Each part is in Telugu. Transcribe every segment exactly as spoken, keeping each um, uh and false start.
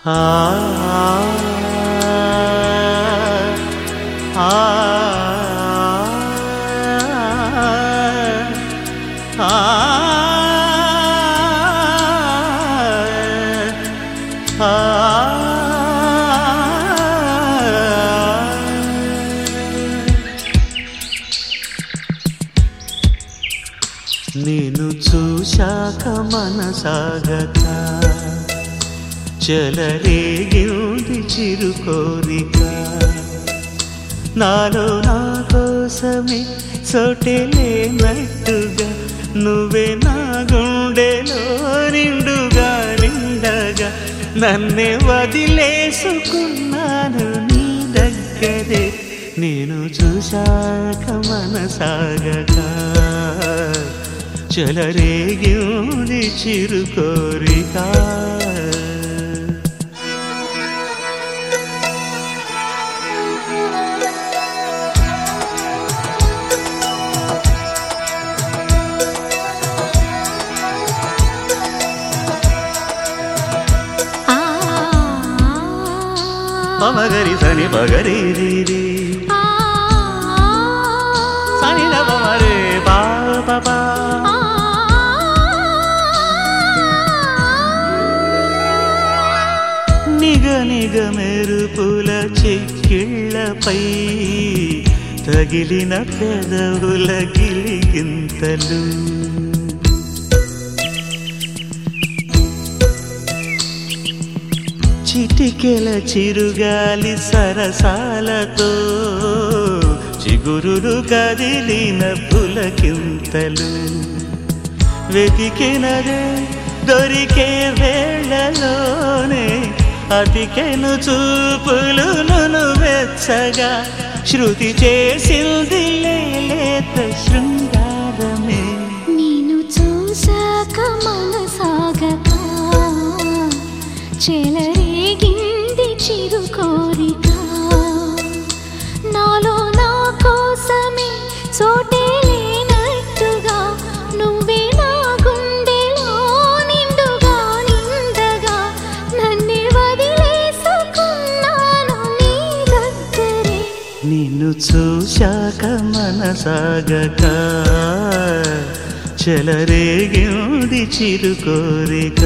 ఆ ఆ నేను చూశాక మనసాగక చెలరేగింది చిరుకోరిక నాలో నా కోసమే చోటెలేనట్టుగా నువ్వే నా గుండెలో నిండుగా నిండగా నన్నే వదిలేసుకున్నాను నీ దగ్గరే నేను చూశాక మనసాగక చెలరేగింది చిరుకోరిక పమగరి సని పగరి రీ సని నవరే పా పా నిగ నిగ మెరుపుల చెక్కిళ్ళపై తగిలిన పెదవుల గిలిగింతలు చిటికెల చిరుగాలి సరసాలతో చిగురులు కదిలిన పులకింతలు వెతికినదే దొరికే వేళలోనే అతికెను చూపులు నును వెచ్చగా శృతి చేసింది లేత శృంగారమే నేను చూశాక మనసాగక చెలరేగింది చిరుకోరిక నాలో నా కోసమే చోటే లేనట్టుగా నువ్వే నా గుండెలో నిండుగా నిండగా నన్నే వదిలేసుకున్నాను నీ దగ్గరే నిన్ను చూశాక మనసాగక చెలరేగింది చిరుకోరిక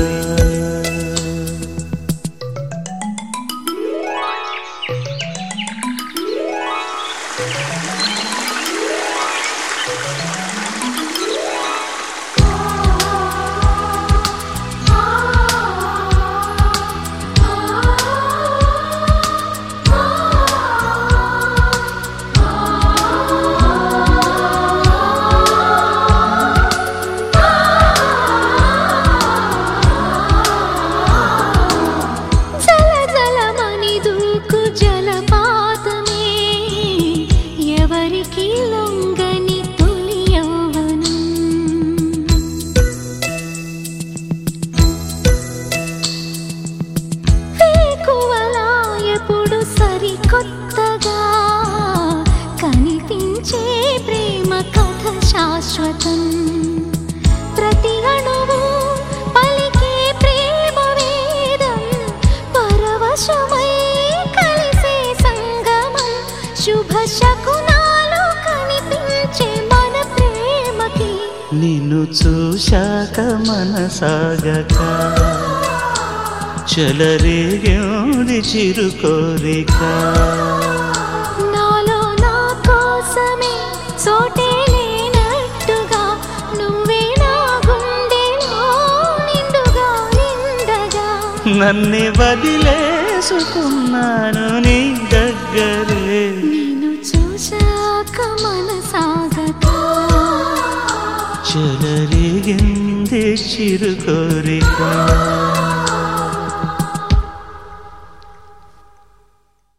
కొత్తగా కనిపించే ప్రేమ కథ శాశ్వతం ప్రతి అణువు పలికే ప్రేమ వేదం పరవశమై కలిసే సంగమం శుభ శకునాలు కనిపించే మన ప్రేమకి నిన్ను చూశాక మనసాగక చెలరేగింది చిరుకోరిక నాలో నా కోసమే చోటే లేనట్టుగా నువ్వే నా గుండెలో నిండుగా నిండగా నన్నే వదిలేసుకున్నాను నీ దగ్గరే నేను చూశాక మనసాగక చెలరేగింది చిరుకోరిక